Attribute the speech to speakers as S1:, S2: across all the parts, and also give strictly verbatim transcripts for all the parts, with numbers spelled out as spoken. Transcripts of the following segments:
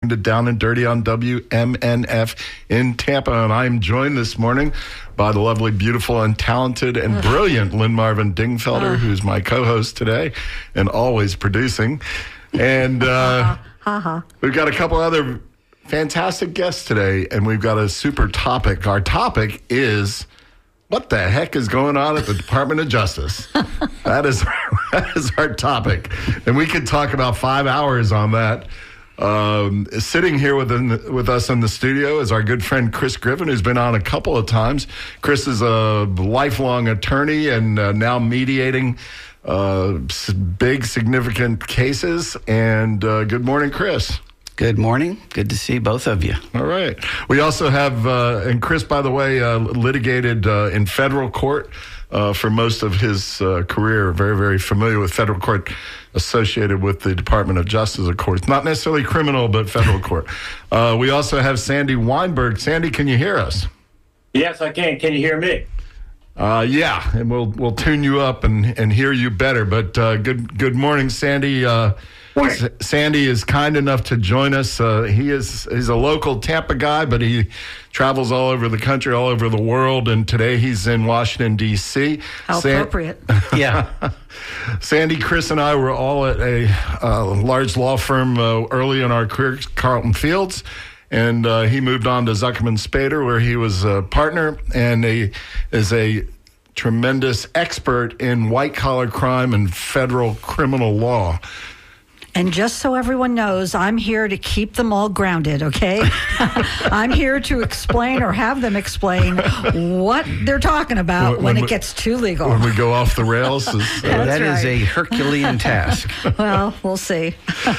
S1: to Down and Dirty on W M N F in Tampa. And I'm joined this morning by the lovely, beautiful, and talented and brilliant Lynn Marvin Dingfelder, who's my co-host today and always producing. And uh, uh-huh. we've got a couple other fantastic guests today, and we've got a super topic. Our topic is... what the heck is going on at the Department of Justice? That is, that is our topic. And we could talk about five hours on that. Um, sitting here within the, with us in the studio is our good friend Chris Griffin, who's been on a couple of times. Chris is a lifelong attorney and uh, now mediating uh, big, significant cases. And uh, good morning, Chris.
S2: Good morning. Good to see both of you.
S1: All right. We also have, uh, and Chris, by the way, uh, litigated uh, in federal court uh, for most of his uh, career. Very, very familiar with federal court associated with the Department of Justice, of course. Not necessarily criminal, but federal court. Uh, we also have Sandy Weinberg. Sandy, can you hear us?
S3: Yes, I can. Can you hear me?
S1: Uh, yeah, and we'll we'll tune you up and, and hear you better. But uh, good good morning, Sandy. Uh, S- Sandy is kind enough to join us. Uh, he is he's a local Tampa guy, but he travels all over the country, all over the world, and today he's in Washington, D C
S4: How San- appropriate.
S2: Yeah.
S1: Sandy, Chris, and I were all at a uh, large law firm uh, early in our career, Carlton Fields, and uh, he moved on to Zuckerman Spader, where he was a partner and a, is a tremendous expert in white-collar crime and federal criminal law.
S4: And just so everyone knows, I'm here to keep them all grounded, okay? I'm here to explain or have them explain what they're talking about when, when, when it we, gets too legal.
S1: When we go off the rails. Is,
S2: uh, that right. is a Herculean task.
S4: Well, we'll see.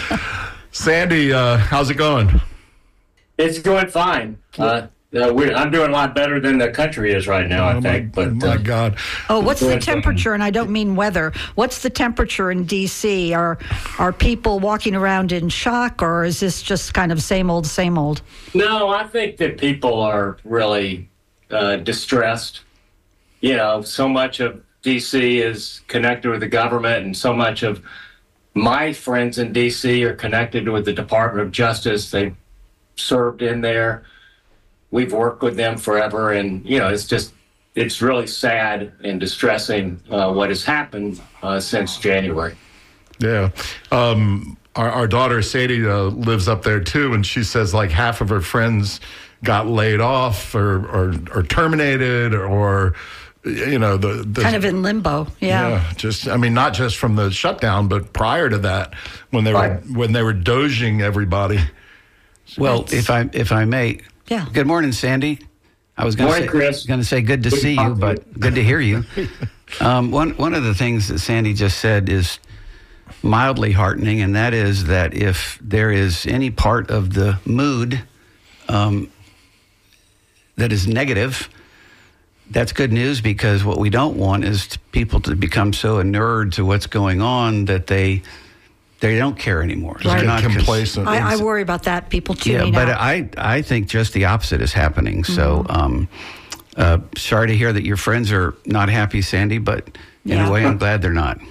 S1: Sandy, uh, how's it going?
S3: It's going fine. Uh, Uh, we're, I'm doing a lot better than the country is right now, I
S1: oh
S3: think.
S1: My,
S3: but
S1: my
S3: uh,
S1: God.
S4: Oh, what's the temperature? And I don't mean weather. What's the temperature in D C? Are are people walking around in shock, or is this just kind of same old, same old?
S3: No, I think that people are really uh, distressed. You know, so much of D C is connected with the government, and so much of my friends in D C are connected with the Department of Justice. They served in there. We've worked with them forever, and, you know, it's just, it's really sad and distressing uh, what has happened uh, since January.
S1: Yeah. Um, our, our daughter, Sadie, uh, lives up there, too, and she says, like, half of her friends got laid off or, or, or terminated or, you know, the, the...
S4: kind of in limbo, yeah.
S1: Yeah, just, I mean, not just from the shutdown, but prior to that, when they
S3: right.
S1: were when they were doging everybody.
S2: Well, if I if I may...
S4: Yeah.
S2: Good morning, Sandy. I was going to say, going to say good to
S3: good
S2: see you, but you. good to hear you. Um, one one of the things that Sandy just said is mildly heartening, and that is that if there is any part of the mood um, that is negative, that's good news, because what we don't want is to people to become so inured to what's going on that they. They don't care anymore.
S1: Right.
S2: They're not
S1: complacent.
S4: I, I worry about that. People tuning
S2: yeah, but
S4: out.
S2: I, I think just the opposite is happening. Mm-hmm. So, um, uh, sorry to hear that your friends are not happy, Sandy. But in
S4: yeah.
S2: a way, I'm glad they're not.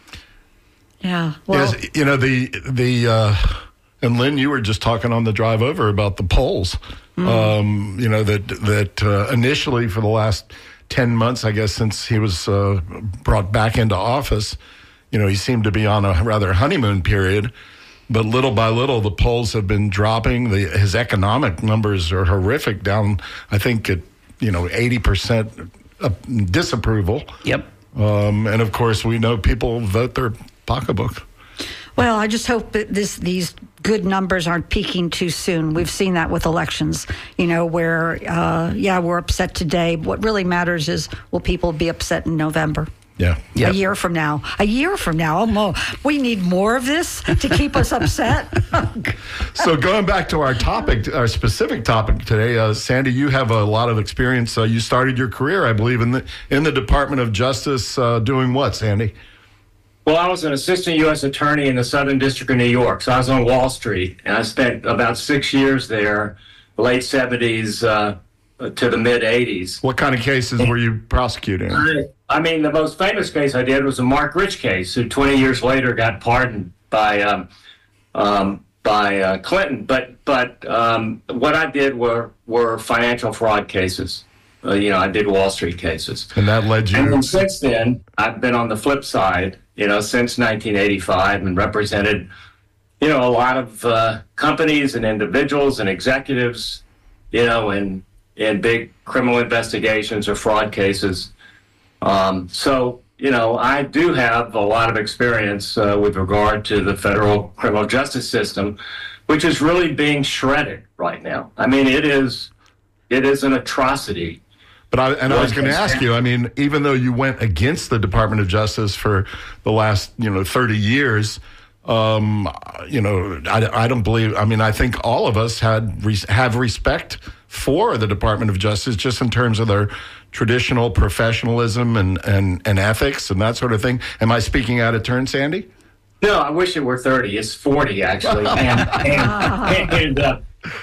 S4: Yeah. Well,
S1: yes, you know the the uh, and Lynn, you were just talking on the drive over about the polls. Mm-hmm. Um, you know that that uh, initially for the last ten months, I guess, since he was uh, brought back into office. You know, he seemed to be on a rather honeymoon period, but little by little, the polls have been dropping. The, his economic numbers are horrific, down, I think, at, you know, eighty percent disapproval.
S2: Yep.
S1: Um, and, of course, we know people vote their pocketbook.
S4: Well, I just hope that this these good numbers aren't peaking too soon. We've seen that with elections, you know, where, uh, yeah, we're upset today. What really matters is, will people be upset in November?
S1: Yeah.
S4: Yep. A year from now. A year from now. Oh, Mo, we need more of this to keep us upset.
S1: So going back to our topic, our specific topic today, uh, Sandy, you have a lot of experience. Uh, you started your career, I believe, in the in the Department of Justice, uh, doing what, Sandy?
S3: Well, I was an assistant U S attorney in the Southern District of New York, so I was on Wall Street, and I spent about six years there, late seventies uh, to the mid-eighties.
S1: What kind of cases were you prosecuting?
S3: I, I mean, the most famous case I did was the Mark Rich case, who twenty years later got pardoned by um, um, by uh, Clinton. But but um, what I did were were financial fraud cases. Uh, you know, I did Wall Street cases.
S1: And that led you...
S3: And then since then, I've been on the flip side, you know, since nineteen eighty-five and represented, you know, a lot of uh, companies and individuals and executives, you know, in, in big criminal investigations or fraud cases. Um, so, you know, I do have a lot of experience uh, with regard to the federal criminal justice system, which is really being shredded right now. I mean, it is, it is an atrocity.
S1: But I, and I was going to ask you, I mean, even though you went against the Department of Justice for the last, you know, thirty years, um, you know, I, I don't believe, I mean, I think all of us had have respect for the Department of Justice just in terms of their traditional professionalism and, and, and ethics and that sort of thing. Am I speaking out of turn, Sandy?
S3: No, I wish it were thirty. It's forty, actually. and and, and uh,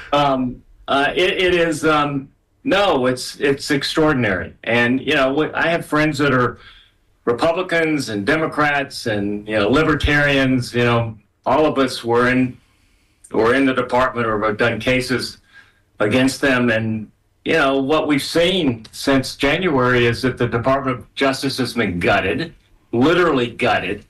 S3: um, uh, it, it is... Um, No, it's it's extraordinary. And, you know, I have friends that are Republicans and Democrats and, you know, libertarians. You know, all of us were in, were in the department or have done cases against them. And, you know, what we've seen since January is that the Department of Justice has been gutted, literally gutted.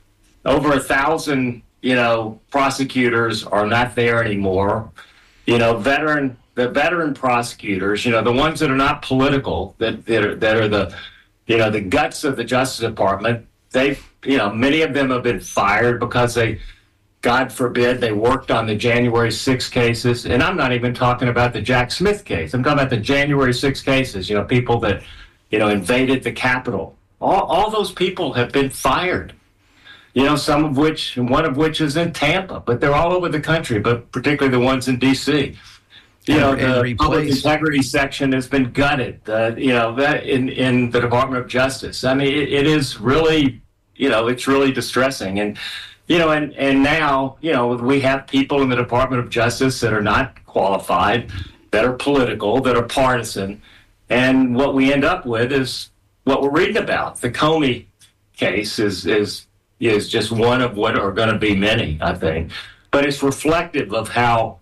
S3: Over a thousand, you know, prosecutors are not there anymore. You know, veteran... The veteran prosecutors, you know, the ones that are not political, that that are, that are the, you know, the guts of the Justice Department, they've, you know, many of them have been fired because they, God forbid, they worked on the January sixth cases. And I'm not even talking about the Jack Smith case. I'm talking about the January sixth cases, you know, people that, you know, invaded the Capitol. All, all those people have been fired. You know, some of which, one of which is in Tampa, but they're all over the country, but particularly the ones in D C You know, the public integrity section has been gutted, uh, you know, that in, in the Department of Justice. I mean, it, it is really, you know, it's really distressing. And, you know, and, and now, you know, we have people in the Department of Justice that are not qualified, that are political, that are partisan. And what we end up with is what we're reading about. The Comey case is, is, is just one of what are going to be many, I think. But it's reflective of how,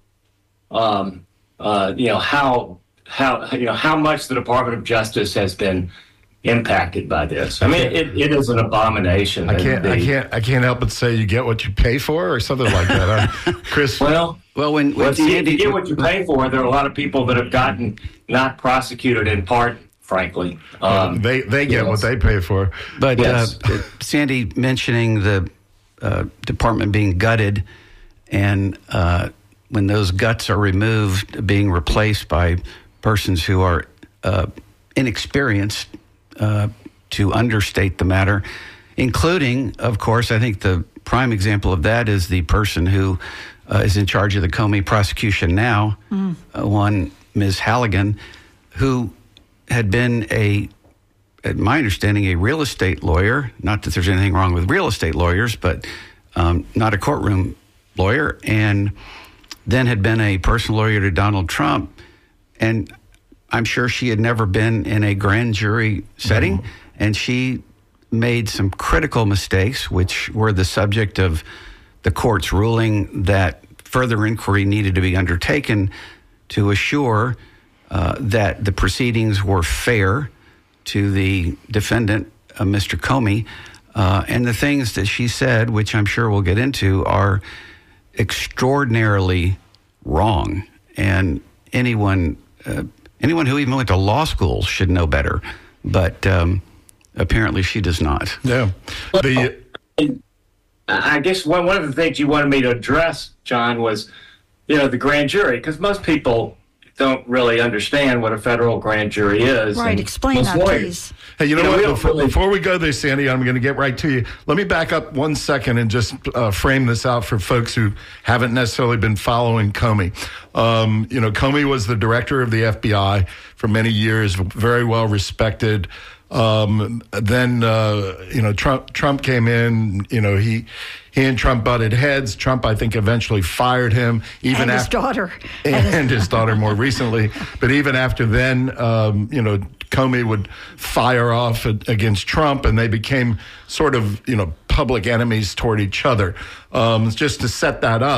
S3: um, Uh, you know how how you know how much the Department of Justice has been impacted by this. I mean, it, it is an abomination.
S1: I can't the, I can't I can't help but say you get what you pay for, or something like that, huh? Chris.
S3: Well,
S2: well, when, when
S3: well,
S2: Sandy,
S3: you get what you pay for, there are a lot of people that have gotten not prosecuted in part, frankly. Um,
S1: they they get
S3: yes.
S1: what they pay for.
S2: But
S3: yes.
S2: uh, Sandy mentioning the uh, department being gutted and. Uh, when those guts are removed, being replaced by persons who are uh, inexperienced, uh, to understate the matter, including, of course, I think the prime example of that is the person who uh, is in charge of the Comey prosecution now, mm. uh, one Miz Halligan, who had been a, at my understanding, a real estate lawyer. Not that there's anything wrong with real estate lawyers, but um, not a courtroom lawyer, and then had been a personal lawyer to Donald Trump. And I'm sure she had never been in a grand jury setting. Mm-hmm. And she made some critical mistakes, which were the subject of the court's ruling that further inquiry needed to be undertaken to assure uh, that the proceedings were fair to the defendant, uh, Mister Comey. Uh, and the things that she said, which I'm sure we'll get into, are extraordinarily wrong, and anyone uh, anyone who even went to law school should know better, but um, apparently she does not.
S1: Yeah. The,
S3: I guess one, one of the things you wanted me to address, John, was, you know, the grand jury, because most people don't really understand what a federal grand jury is.
S4: Right, explain that, lawyers. please.
S1: Hey, you know,
S3: you know
S1: what? Before,
S3: really...
S1: before we go there, Sandy, I'm going to get right to you. Let me back up one second and just uh, frame this out for folks who haven't necessarily been following Comey. Um, you know, Comey was the director of the F B I for many years, very well respected. Um, then, uh, you know, Trump, Trump came in, you know, he, he and Trump butted heads. Trump, I think, eventually fired him. Even
S4: and his
S1: after,
S4: daughter.
S1: And his daughter more recently. But even after then, um, you know, Comey would fire off against Trump, and they became sort of, you know, public enemies toward each other. Um, just to set that up,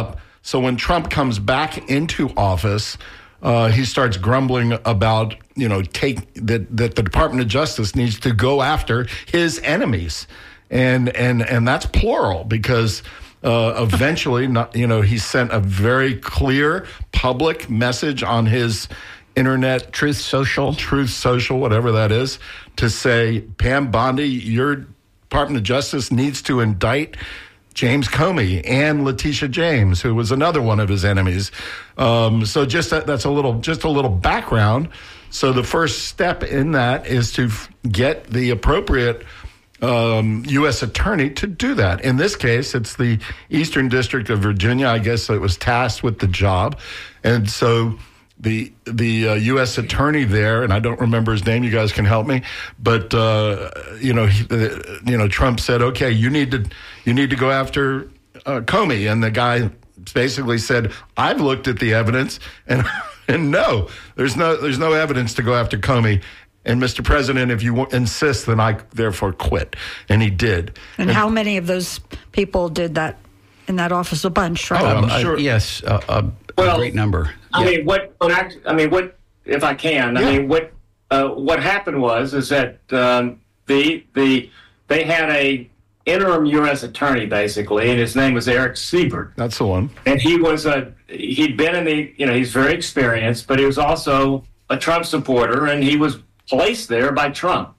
S1: So when Trump comes back into office, uh, he starts grumbling about, you know, take that, that the Department of Justice needs to go after his enemies. And and and that's plural because uh, eventually, not, you know, he sent a very clear public message on his internet.
S2: Truth Social.
S1: Truth Social, whatever that is, to say, Pam Bondi, your Department of Justice needs to indict James Comey and Letitia James, who was another one of his enemies. Um, so just that, that's a little, just a little background. So the first step in that is to f- get the appropriate um, U S attorney to do that. In this case, it's the Eastern District of Virginia. I guess it was tasked with the job, and so the the uh, U S attorney there, and I don't remember his name. You guys can help me, but uh, you know, he, uh, you know, Trump said, "Okay, you need to you need to go after uh, Comey," and the guy basically said, "I've looked at the evidence, and and no, there's no there's no evidence to go after Comey." And Mister President, if you w- insist, then I therefore quit. And he did.
S4: And,
S1: and
S4: how many of those people did that in that office? A bunch, right?
S1: Oh, I'm
S2: Uh,
S1: sure.
S2: yes, uh, a,
S3: Well,
S2: a great number.
S3: I
S2: Yeah.
S3: mean, what, what I, I mean, what, if I can, I
S1: Yeah.
S3: mean, what, uh, what happened was, is that, um, the, the, they had a interim U S attorney basically, and his name was Eric Siebert.
S1: That's the one.
S3: And he was a, he'd been in the, you know, he's very experienced, but he was also a Trump supporter, and he was placed there by Trump.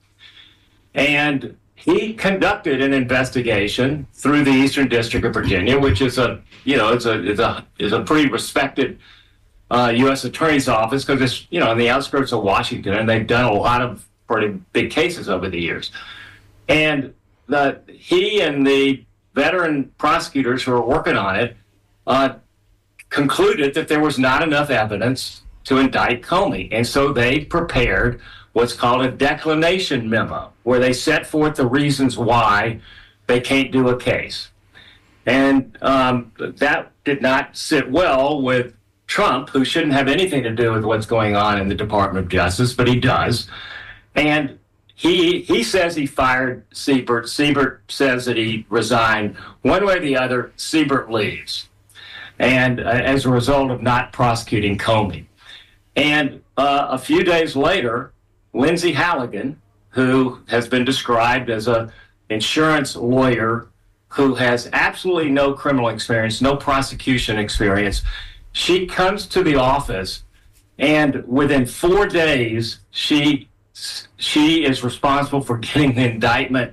S3: And he conducted an investigation through the Eastern District of Virginia, which is a, you know, it's a, it's a, is a pretty respected uh, U S attorney's office because it's, you know, on the outskirts of Washington, and they've done a lot of pretty big cases over the years. And the, he and the veteran prosecutors who were working on it uh, concluded that there was not enough evidence to indict Comey. And so they prepared what's called a declination memo, where they set forth the reasons why they can't do a case. And um, that did not sit well with Trump, who shouldn't have anything to do with what's going on in the Department of Justice, but he does. And he he says he fired Siebert. Siebert says that he resigned. One way or the other, Siebert leaves, and uh, as a result of not prosecuting Comey. And uh, a few days later, Lindsay Halligan, who has been described as an insurance lawyer who has absolutely no criminal experience, no prosecution experience, she comes to the office, and within four days, she she is responsible for getting the indictment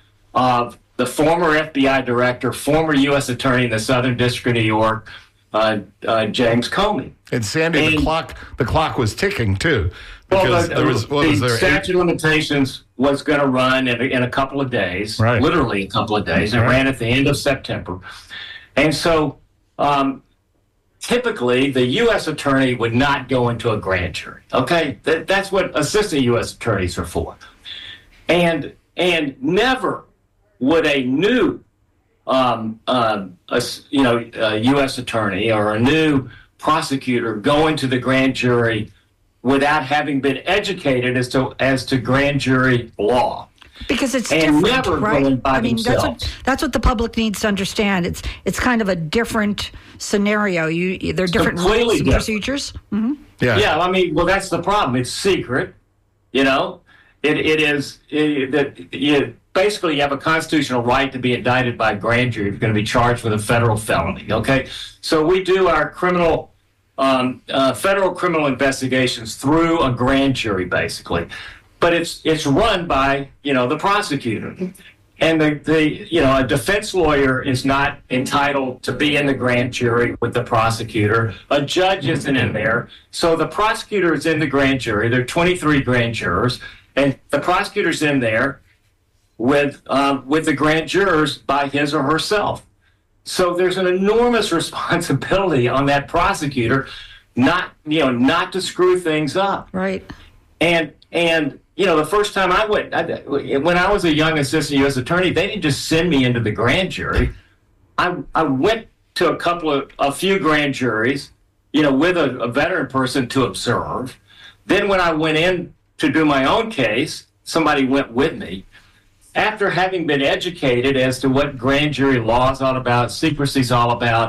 S3: of the former F B I director, former U S attorney in the Southern District of New York, uh, uh, James Comey.
S1: And Sandy,
S3: And-
S1: the clock the clock was ticking too,
S3: Well,
S1: because
S3: the,
S1: there was what
S3: the
S1: was there eight,
S3: statute of limitations was going to run in, a- in a couple of days,
S1: Right.
S3: literally a couple of days. It
S1: Right.
S3: ran at the end of September. And so um, typically the U S attorney would not go into a grand jury. Okay, that, that's what assistant U S attorneys are for. And and never would a new um, uh, a, you know a U S attorney or a new prosecutor go into the grand jury without having been educated as to as to grand jury law.
S4: Because it's
S3: And
S4: different,
S3: never
S4: right?
S3: going by
S4: I mean, that's what
S3: themselves.
S4: that's what the public needs to understand. It's it's kind of a different scenario. You there are different
S3: Completely
S4: rules and
S3: different.
S4: procedures. hmm
S1: yeah.
S3: Yeah, I mean, well, that's the problem. It's secret, you know. It it is it, that you basically you have a constitutional right to be indicted by a grand jury if you're going to be charged with a federal felony. Okay, so we do our criminal um, uh, federal criminal investigations through a grand jury, basically, but it's it's run by you know the prosecutor. And the, the, you know, a defense lawyer is not entitled to be in the grand jury with the prosecutor. A judge isn't in there. So the prosecutor is in the grand jury. There are twenty-three grand jurors, and the prosecutor's in there with um, with the grand jurors by his or herself. So there's an enormous responsibility on that prosecutor not, you know, not to screw things up.
S4: Right.
S3: And and you know, the first time I went, I, when I was a young assistant U S attorney, they didn't just send me into the grand jury. I I went to a couple of a few grand juries, you know, with a, a veteran person to observe. Then when I went in to do my own case, somebody went with me. After having been educated as to what grand jury law is all about, secrecy is all about,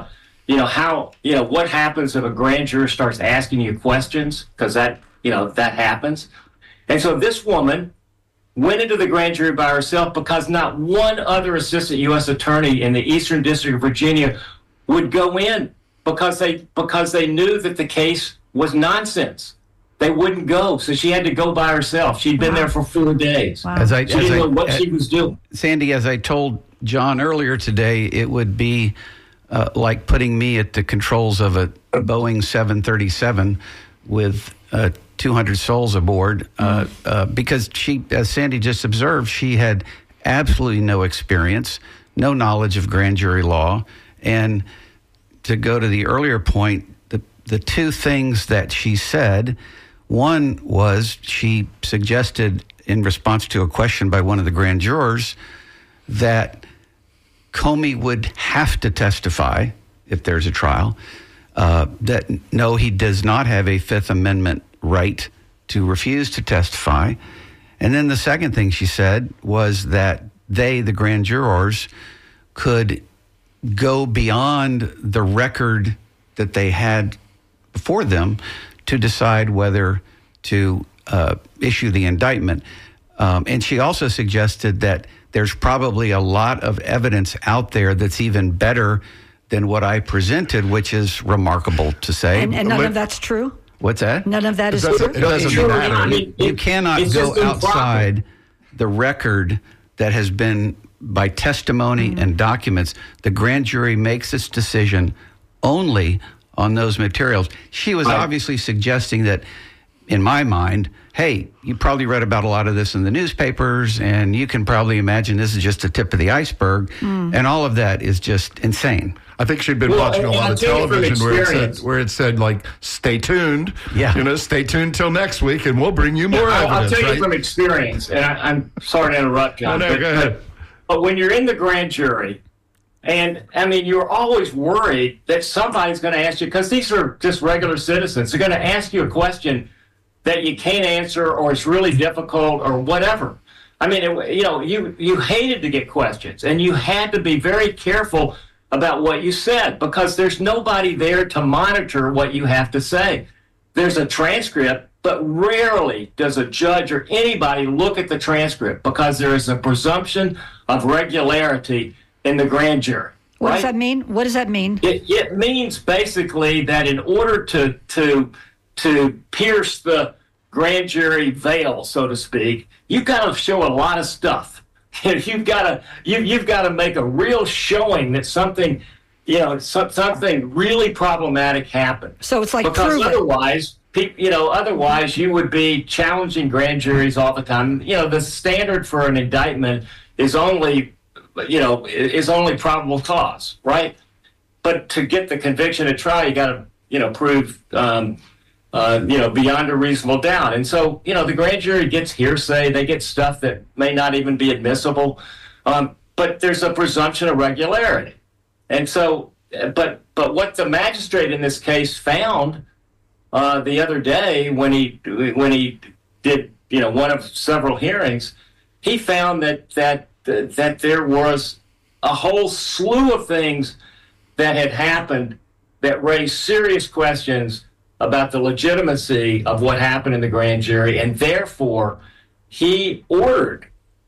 S3: you know, how, you know, what happens if a grand juror starts asking you questions? Because that, you know, that happens. And so this woman went into the grand jury by herself because not one other assistant U S attorney in the Eastern District of Virginia would go in because they because they knew that the case was nonsense. They wouldn't go, so she had to go by herself. She'd been wow. there for four days.
S4: Wow.
S2: As I,
S3: she
S2: as
S3: didn't
S2: I,
S3: know what
S2: as,
S3: she was doing.
S2: Sandy, as I told John earlier today, it would be uh, like putting me at the controls of a Boeing seven thirty-seven with uh, two hundred souls aboard, uh, uh, because she, as Sandy just observed, she had absolutely no experience, no knowledge of grand jury law. And to go to the earlier point, the, the two things that she said, one was she suggested in response to a question by one of the grand jurors that Comey would have to testify if there's a trial, uh, that no, he does not have a Fifth Amendment right to refuse to testify. And then the second thing she said was that they, the grand jurors, could go beyond the record that they had before them to decide whether to uh, issue the indictment. Um, and she also suggested that there's probably a lot of evidence out there that's even better than what I presented, which is remarkable to say.
S4: And, and none of that's true?
S2: What's that?
S4: None of that is
S1: It doesn't-
S4: true?
S1: it doesn't
S3: Sure,
S1: matter.
S3: I mean,
S2: You
S3: it-
S2: cannot
S3: it's
S2: go
S3: just improper.
S2: outside the record that has been by testimony
S4: Mm-hmm.
S2: and documents. The grand jury makes its decision only on those materials. She was
S3: Right.
S2: obviously suggesting that, in my mind, hey, you probably read about a lot of this in the newspapers, and you can probably imagine this is just the tip of the iceberg,
S4: Mm.
S2: and all of that is just insane.
S1: I think she'd been
S3: Well,
S1: watching a
S3: and
S1: lot
S3: I'll
S1: of
S3: tell you from
S1: television where it said,
S3: experience.
S1: where it said like, stay tuned.
S2: Yeah.
S1: You know, stay tuned till next week and we'll bring you more
S3: I'll, I'll
S1: evidence.
S3: tell you
S1: right?
S3: from experience, and I, I'm sorry to interrupt, John.
S1: No, no,
S3: but,
S1: go ahead.
S3: But when you're in the grand jury, and I mean, you're always worried that somebody's going to ask you, because these are just regular citizens, they're going to ask you a question that you can't answer, or it's really difficult, or whatever. I mean, it, you know, you you hated to get questions, and you had to be very careful about what you said, because there's nobody there to monitor what you have to say. There's a transcript, but rarely does a judge or anybody look at the transcript, because there is a presumption of regularity in the grand jury.
S4: What
S3: right?
S4: does that mean? What does that mean?
S3: It, it means basically that in order to to to pierce the grand jury veil, so to speak, you've got to show a lot of stuff. You've got to you you've got to make a real showing that something, you know, so, something really problematic happened.
S4: So it's like
S3: Because
S4: prove it.
S3: otherwise, pe- you know, otherwise you would be challenging grand juries all the time. You know, the standard for an indictment is only, you know, is only probable cause, right? But to get the conviction at trial, you got to, you know, prove, um, uh, you know, beyond a reasonable doubt. And so, you know, the grand jury gets hearsay. They get stuff that may not even be admissible. Um, but there's a presumption of regularity. And so, but but what the magistrate in this case found uh, the other day when he when he did, you know, one of several hearings, he found that that that there was a whole slew of things that had happened that raised serious questions about the legitimacy of what happened in the grand jury, and therefore he ordered,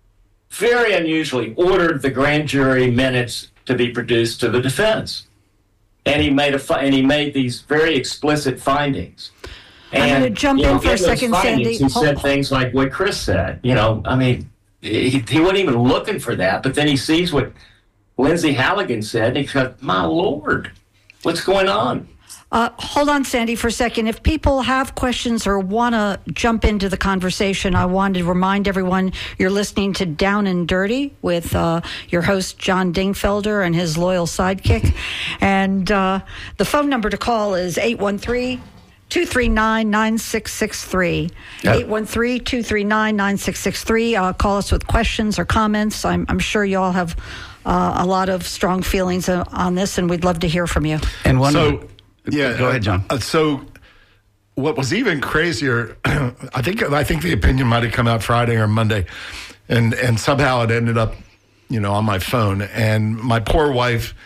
S3: very unusually, ordered the grand jury minutes to be produced to the defense, and he made a fi- and he made these very explicit findings.
S4: I'm
S3: And,
S4: gonna jump
S3: you know,
S4: in for a
S3: those
S4: second,
S3: findings,
S4: Sandy.
S3: He said
S4: Hold-
S3: things like what Chris said. You know, I mean, he, he wasn't even looking for that, but then he sees what Lindsay Halligan said, and he goes, "My Lord, what's going on?"
S4: Uh, hold on, Sandy, for a second. If people have questions or want to jump into the conversation, I wanted to remind everyone you're listening to Down and Dirty with uh, your host, John Dingfelder, and his loyal sidekick. And uh, the phone number to call is eight one three, two three nine, nine six six three.
S2: Yep.
S4: eight one three, two three nine, nine six six three. Uh, call us with questions or comments. I'm, I'm sure you all have uh, a lot of strong feelings uh, on this, and we'd love to hear from you.
S2: And one
S1: So,
S2: of the,
S1: yeah,
S2: go ahead, John.
S1: Uh, so, what was even crazier, I think, I think the opinion might have come out Friday or Monday, and and somehow it ended up, you know, on my phone. And my poor wife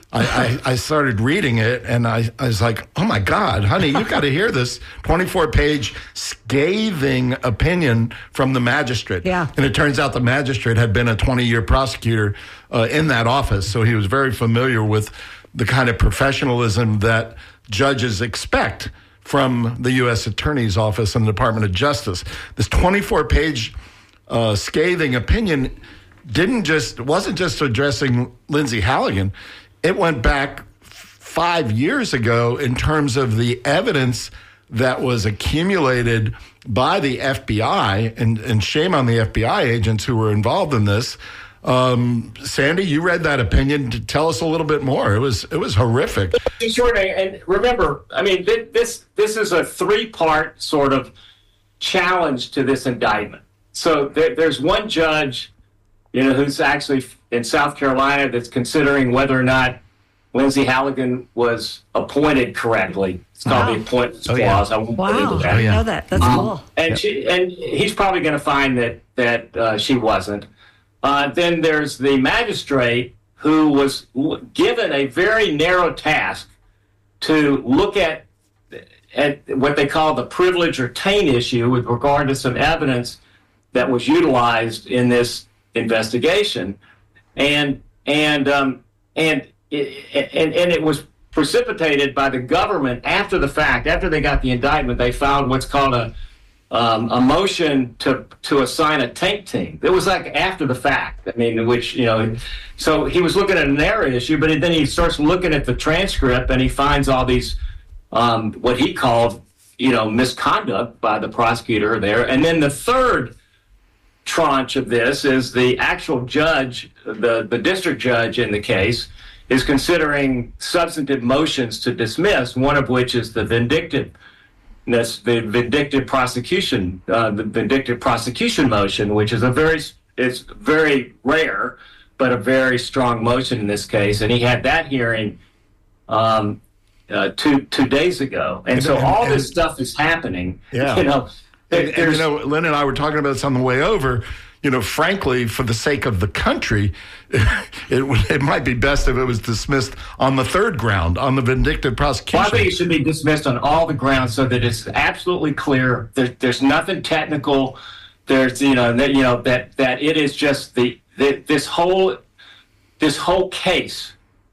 S1: I, I, I started reading it, and I, I was like, oh, my God, honey, you got to hear this twenty-four page scathing opinion from the magistrate.
S4: Yeah.
S1: And it turns out the magistrate had been a twenty-year prosecutor uh, in that office, so he was very familiar with the kind of professionalism that judges expect from the U S Attorney's Office and the Department of Justice. This twenty-four page uh, scathing opinion didn't just wasn't just addressing Lindsay Halligan. It went back five years ago in terms of the evidence that was accumulated by the F B I, and, and shame on the F B I agents who were involved in this. Um, Sandy, you read that opinion. To tell us a little bit more. It was it was horrific.
S3: Sure, and remember, I mean, this this is a three-part sort of challenge to this indictment. So there, there's one judge, you know, who's actually in South Carolina that's considering whether or not Lindsay Halligan was appointed correctly. It's called
S4: Wow.
S3: the appointments
S2: Oh,
S3: clause.
S2: yeah.
S3: I won't
S4: Wow.
S3: get into
S4: I
S3: that.
S4: didn't
S2: yeah.
S4: know that. That's
S3: Um,
S4: cool.
S3: And
S2: Yep.
S3: she and he's probably going to find that that uh, she wasn't. Uh, then there's the magistrate who was w- given a very narrow task to look at at what they call the privilege or taint issue with regard to some evidence that was utilized in this investigation, and and um, and it, and and it was precipitated by the government after the fact. After they got the indictment, they filed what's called a um, a motion to to assign a taint team. It was like after the fact. I mean, which you know, so he was looking at an error issue, but then he starts looking at the transcript and he finds all these um, what he called you know misconduct by the prosecutor there, and then the third tranche of this is the actual judge, the, the district judge in the case, is considering substantive motions to dismiss, one of which is the vindictiveness, the vindictive prosecution, uh, the vindictive prosecution motion, which is a very, it's very rare, but a very strong motion in this case. And he had that hearing um, uh, two two days ago. And so
S1: And-
S3: all
S1: and-
S3: this stuff is happening.
S1: Yeah.
S3: You know, there-
S1: And, and,
S3: there's-
S1: you know, Lynn and I were talking about this on the way over. You know, frankly, for the sake of the country, it would- it might be best if it was dismissed on the third ground, on the vindictive
S3: Well, I
S1: prosecution.
S3: think it should be dismissed on all the grounds so that it's absolutely clear. There, there's nothing technical. There's you know that you know that that it is just the, the this whole this whole case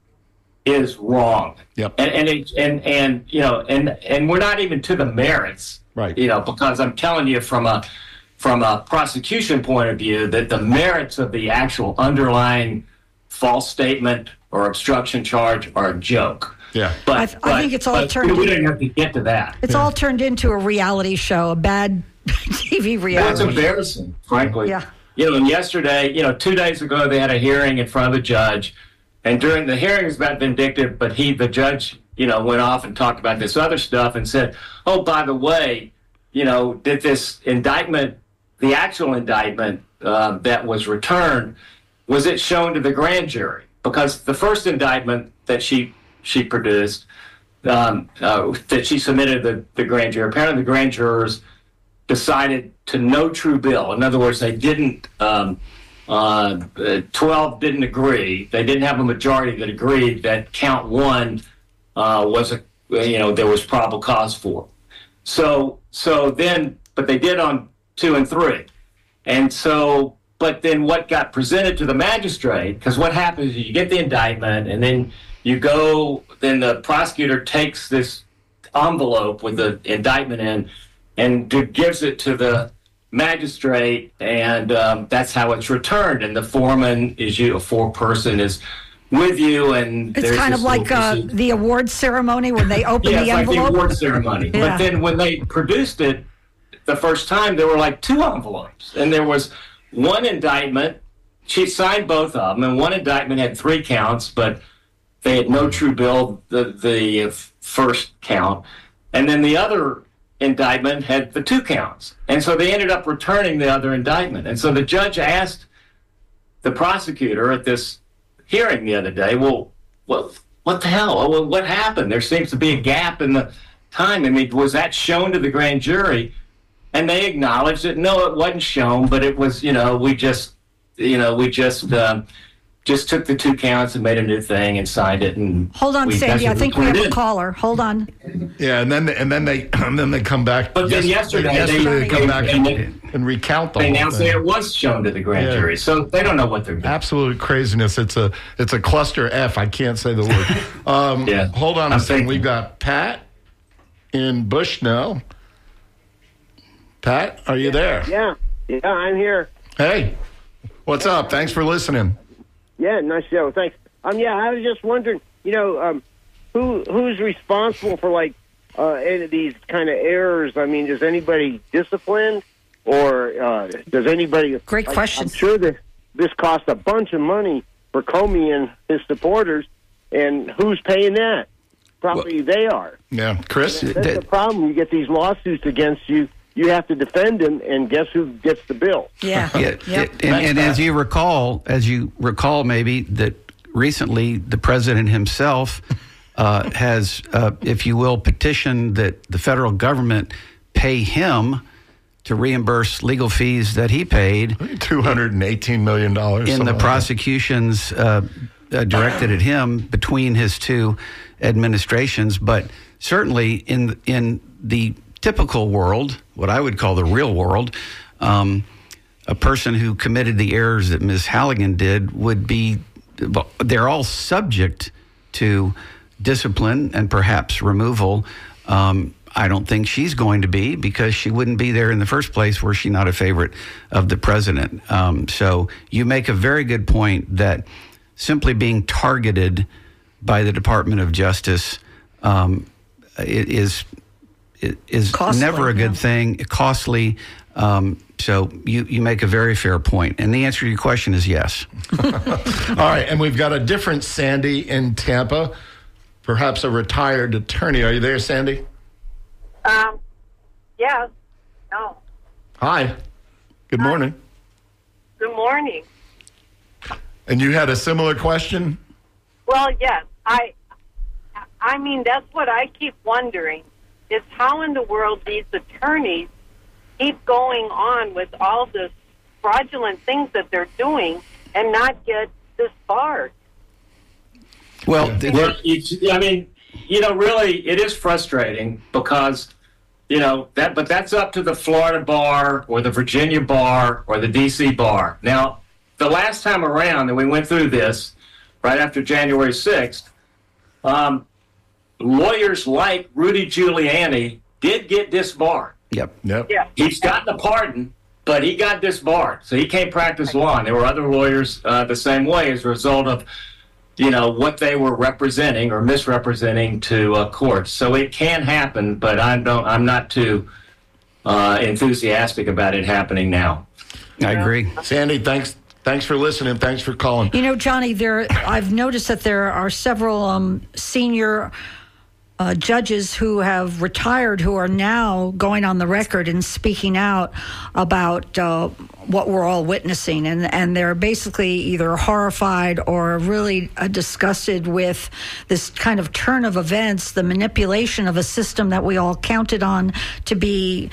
S3: is wrong.
S1: Yep.
S3: And and it, and and you know and and we're not even to the merits.
S1: Right.
S3: You know because I'm telling you from a from a prosecution point of view that the merits of the actual underlying false statement or obstruction charge are a joke.
S1: Yeah.
S3: But
S4: I th- I think it's all
S3: but
S4: turned
S3: We
S4: into-
S3: didn't have to get to that.
S4: It's all turned into a reality show, a bad T V
S3: Well, it's
S4: reality.
S3: embarrassing, frankly.
S4: Yeah.
S3: You know, and yesterday, you know, two days ago, they had a hearing in front of a judge, and during the hearing was about vindictive, but he, the judge, you know, went off and talked about this other stuff and said, "Oh, by the way, you know, did this indictment, the actual indictment uh, that was returned, was it shown to the grand jury? Because the first indictment that she she produced, um, uh, that she submitted to the, the grand jury, apparently the grand jurors decided to no true bill. In other words, they didn't, um, uh, twelve didn't agree. They didn't have a majority that agreed that count one uh, was a, you know, there was probable cause for. So, so then, but they did on two and three. And so, but then what got presented to the magistrate, because what happens is you get the indictment and then you go, then the prosecutor takes this envelope with the indictment in and d- gives it to the magistrate, and um, that's how it's returned. And the foreman is you, a foreperson is with you, and
S4: It's
S3: there's
S4: kind of
S3: this
S4: like
S3: little
S4: uh,
S3: piece of-
S4: the award ceremony when they open
S3: yeah,
S4: the
S3: it's like
S4: envelope.
S3: the award ceremony.
S4: Yeah.
S3: But then when they produced it the first time, there were like two envelopes, and there was one indictment. She signed both of them, and one indictment had three counts, but they had no true bill, the the first count, and then the other indictment had the two counts, and so they ended up returning the other indictment. And so the judge asked the prosecutor at this hearing the other day, well, what what the hell? Well, what happened? There seems to be a gap in the time. I mean, was that shown to the grand jury? And they acknowledged that no, it wasn't shown, but it was, you know, we just, you know, we just, um, just took the two counts and made a new thing and signed it. And
S4: Hold on,
S3: we,
S4: Sandy. I think we have
S3: did.
S4: a caller. Hold on.
S1: Yeah, and then and then they and then they come back.
S3: But then yesterday,
S1: yesterday
S3: they,
S1: they come
S3: they,
S1: back
S3: they,
S1: and,
S3: they,
S1: and recount the
S3: they
S1: whole
S3: announced
S1: thing.
S3: that it was shown to the grand
S1: Yeah.
S3: jury, so they don't know what they're doing.
S1: Absolute craziness. It's a it's a cluster F. I can't say the word. Um,
S3: Yeah.
S1: Hold on a
S3: I'm
S1: second.
S3: thinking.
S1: We've got Pat in Bushnell. Pat, are you there?
S5: Yeah, yeah, I'm here.
S1: Hey, what's up? Thanks for listening.
S5: Yeah, nice show. Thanks. Um, yeah, I was just wondering, you know, um, who who's responsible for like uh, any of these kind of errors? I mean, is anybody disciplined, or uh, does anybody?
S4: Great
S5: I-
S4: question.
S5: I'm sure that this cost a bunch of money for Comey and his supporters, and who's paying that? Probably they are.
S1: Yeah, Chris.
S5: That's
S2: that-
S5: the problem. You get these lawsuits against you. You have to defend them, and guess who gets the bill?
S4: Yeah.
S2: Yeah,
S4: Yep.
S2: it- and,
S1: Thanks,
S2: and
S1: Pat.
S2: as you recall, as you recall, maybe that recently the president himself uh, has, uh, if you will, petitioned that the federal government pay him to reimburse legal fees that he paid
S1: two hundred eighteen million dollars.
S2: in the prosecutions uh, uh, directed at him between his two administrations. But certainly in in the typical world, what I would call the real world, um, a person who committed the errors that Miz Halligan did would be, they're all subject to discipline and perhaps removal. Um, I don't think she's going to be, because she wouldn't be there in the first place were she not a favorite of the president. Um, so you make a very good point that simply being targeted by the Department of Justice um, is is
S4: Costly,
S2: never a good
S4: yeah.
S2: thing, costly. Um, so you, you make a very fair point. And the answer to your question is yes.
S1: All right, and we've got a different Sandy in Tampa, perhaps a retired attorney. Are you there, Sandy?
S6: Um, yes. No.
S1: Hi. Good morning.
S6: Good morning.
S1: And you had a similar question?
S6: Well, yes. I I mean, that's what I keep wondering, is how in the world these attorneys keep going on with all this fraudulent things that they're doing and not get disbarred.
S2: Well, th-
S3: Well, it's, I mean, you know, really, it is frustrating because, you know, that, but that's up to the Florida bar or the Virginia bar or the D C bar. Now, the last time around that we went through this, right after January sixth, um, lawyers like Rudy Giuliani did get disbarred.
S2: yep.
S1: Yep.
S6: Yeah.
S3: He's gotten a pardon, but he got disbarred, so he can't practice law. And there were other lawyers uh, the same way as a result of, you know, what they were representing or misrepresenting to uh, courts. So it can happen, but I don't. I'm not too uh, enthusiastic about it happening now.
S2: I agree.
S1: Sandy, thanks. Thanks for listening. Thanks for calling.
S4: You know, Johnny, there I've noticed that there are several um, senior uh, judges who have retired who are now going on the record and speaking out about uh, what we're all witnessing. And, and they're basically either horrified or really uh, disgusted with this kind of turn of events, the manipulation of a system that we all counted on to be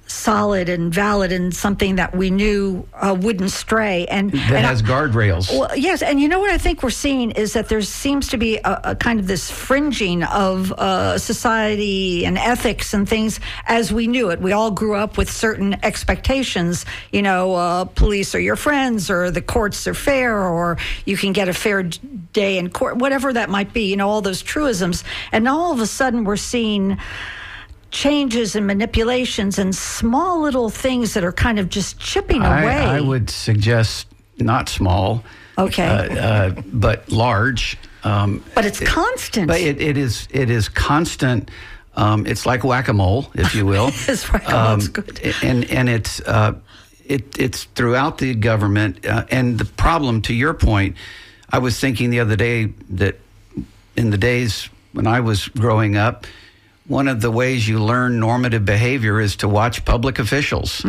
S4: solid and valid and something that we knew uh, wouldn't stray. And
S2: That
S4: and
S2: has
S4: I-
S2: guardrails.
S4: well, yes, and you know what I think we're seeing is that there seems to be a, a kind of this fringing of uh, society and ethics and things as we knew it. We all grew up with certain expectations. You know, uh, police are your friends, or the courts are fair, or you can get a fair day in court, whatever that might be. You know, all those truisms. And now all of a sudden we're seeing changes and manipulations and small little things that are kind of just chipping away.
S2: I, I would suggest not small.
S4: Okay.
S2: Uh, uh, but large. Um,
S4: But it's constant.
S2: But it, it is it is constant. Um, it's like whack-a-mole, if you will.
S4: It's whack-a-mole, it's good.
S2: And and it's uh, it it's throughout the government. Uh, and the problem, to your point, I was thinking the other day that in the days when I was growing up, one of the ways you learn normative behavior is to watch public officials.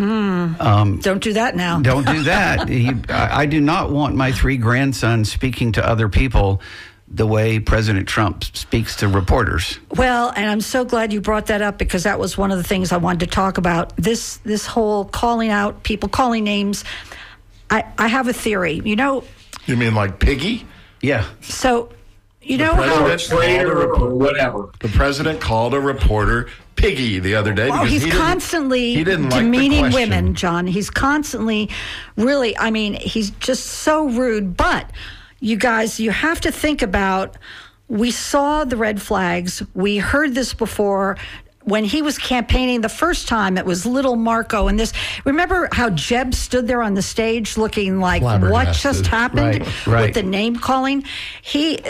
S2: Um,
S4: Don't do that now.
S2: Don't do that. You, I, I do not want my three grandsons speaking to other people the way President Trump speaks to reporters.
S4: Well, and I'm so glad you brought that up, because that was one of the things I wanted to talk about. This this whole calling out people, calling names. I, I have a theory. You know,
S1: You mean like Piggy?
S2: Yeah.
S4: So, you know
S1: president-
S4: how.
S3: Traitor or whatever.
S1: The president called a reporter Piggy the other day.
S4: Well,
S1: because
S4: he's
S1: he didn't-
S4: constantly
S1: he didn't like the
S4: demeaning
S1: question.
S4: women, John. He's constantly, really, I mean, he's just so rude. But you guys, you have to think about, we saw the red flags. We heard this before. When he was campaigning the first time, it was little Marco and this. Remember how Jeb stood there on the stage looking like, what
S1: Flabbergasted.
S4: just happened
S2: Right, right.
S4: with the name calling? He,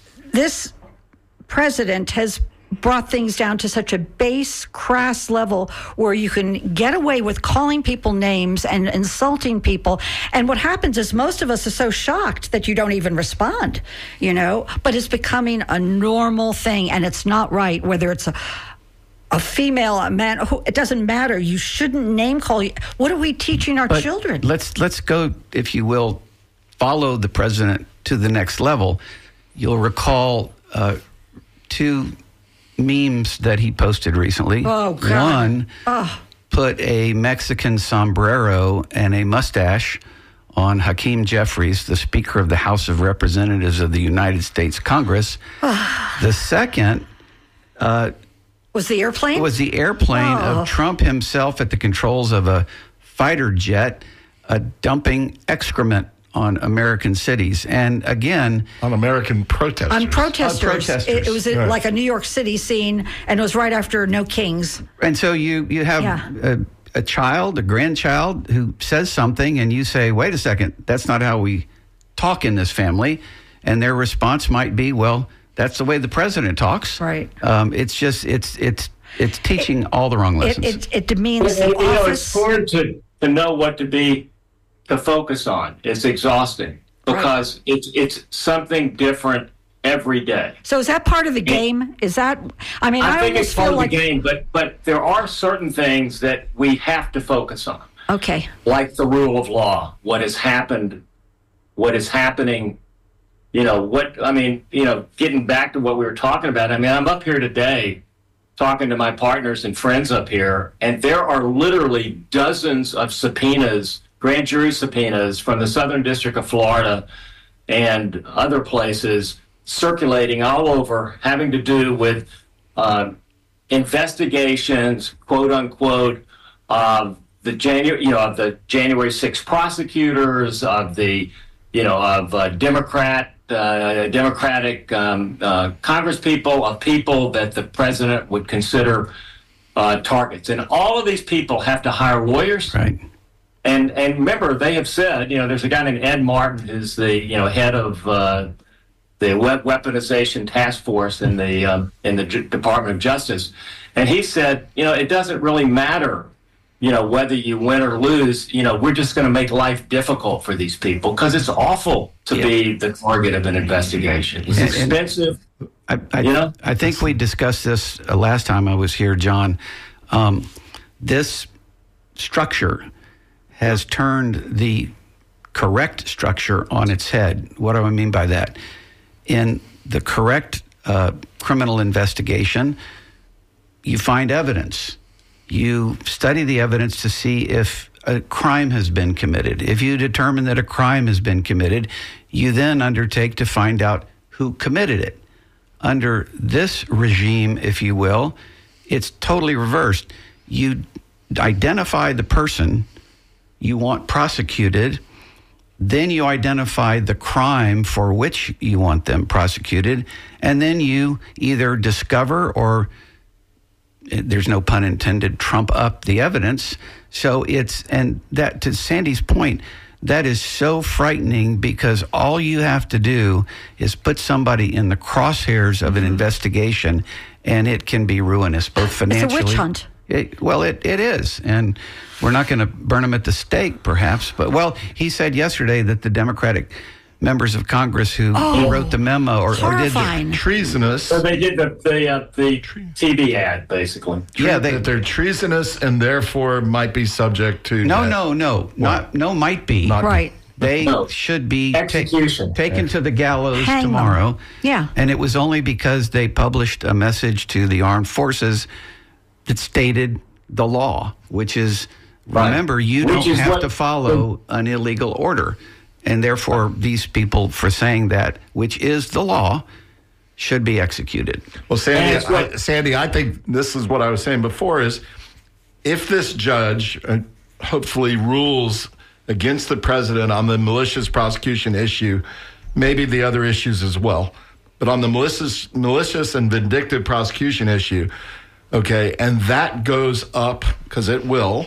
S4: this president has brought things down to such a base, crass level where you can get away with calling people names and insulting people. And what happens is most of us are so shocked that you don't even respond, you know, but it's becoming a normal thing, and it's not right, whether it's a a female, a man, who, it doesn't matter. You shouldn't name call. What are we teaching our
S2: But
S4: children?
S2: Let's let's go, if you will, follow the president to the next level. You'll recall uh, two memes that he posted recently.
S4: Oh, God.
S2: One
S4: Oh.
S2: put a Mexican sombrero and a mustache on Hakeem Jeffries, the Speaker of the House of Representatives of the United States Congress. The second uh,
S4: Was the airplane?
S2: was the airplane
S4: Oh.
S2: of Trump himself at the controls of a fighter jet, uh, dumping excrement on American cities. And again,
S1: On American protesters.
S4: on protesters.
S2: On protesters.
S4: It, it was
S1: Right.
S4: like a New York City scene, and it was right after No Kings.
S2: and so you you have
S4: Yeah.
S2: a, a child, a grandchild who says something, and you say, "Wait a second, that's not how we talk in this family," and their response might be, "Well, that's the way the president talks."
S4: Right.
S2: Um, it's just it's it's it's teaching all the wrong
S4: It,
S2: lessons.
S4: it, it demeans
S3: Well,
S4: the
S3: you know,
S4: office.
S3: it's hard to, to know what to be to focus on. It's exhausting because it's it's something different every day.
S4: So is that part of the game? Is that? I mean, I,
S3: I think
S4: almost
S3: it's part
S4: feel
S3: of
S4: like
S3: the game, but but there are certain things that we have to focus on,
S4: okay.
S3: like the rule of law, what has happened, what is happening. You know what I mean. You know, getting back to what we were talking about. I mean, I'm up here today talking to my partners and friends up here, and there are literally dozens of subpoenas, grand jury subpoenas from the Southern District of Florida and other places circulating all over, having to do with um, investigations, quote unquote, of the January, you know, of the January sixth prosecutors, of the, you know, of uh, Democrat. Uh, Democratic um, uh, Congress people, of people that the president would consider uh, targets. And all of these people have to hire lawyers.
S2: right.
S3: And and remember, they have said, you know, there's a guy named Ed Martin who's the, you know, head of uh, the we- weaponization task force in the um, in the J- Department of Justice, and he said, you know, it doesn't really matter, you know, whether you win or lose. You know, we're just going to make life difficult for these people because it's awful to
S2: Yeah.
S3: be the target of an investigation. It's
S2: And- and-
S3: expensive.
S2: I, I,
S3: You know?
S2: I think we discussed this uh, last time I was here, John. Um, this structure has turned the correct structure on its head. What do I mean by that? In the correct uh, criminal investigation, you find evidence. You study the evidence to see if a crime has been committed. If you determine that a crime has been committed, you then undertake to find out who committed it. Under this regime, if you will, it's totally reversed. You identify the person you want prosecuted, then you identify the crime for which you want them prosecuted, and then you either discover or, there's no pun intended, trump up the evidence. So it's, and that, to Sandy's point, that is so frightening because all you have to do is put somebody in the crosshairs of an investigation and it can be ruinous, both financially.
S4: It's a witch hunt.
S2: It, well, it, it is. And we're not going to burn them at the stake, perhaps. But, well, he said yesterday that the Democratic members of Congress who
S4: Oh,
S2: wrote the memo or, or did the,
S4: Horrifying.
S1: Treasonous.
S3: So they did the the, uh, the T V ad, basically.
S2: yeah, they,
S1: that they're treasonous and therefore might be subject to.
S2: no,
S1: that.
S2: no, no, not, no, might be.
S1: Not-
S4: Right.
S2: They
S3: No.
S2: should be ta-
S3: Execution.
S2: taken to the gallows
S4: Hang them.
S2: tomorrow.
S4: Yeah.
S2: And it was only because they published a message to the armed forces that stated the law, which is,
S3: Right.
S2: remember, you
S3: Which
S2: don't
S3: is
S2: have
S3: what
S2: to follow an illegal order. and therefore these people, for saying that, which is the law, should be executed.
S1: Well, Sandy,
S3: And it's what-
S1: I, Sandy, I think this is what I was saying before is if this judge uh, hopefully rules against the president on the malicious prosecution issue, maybe the other issues as well, but on the malicious, malicious and vindictive prosecution issue, okay, and that goes up, because it will,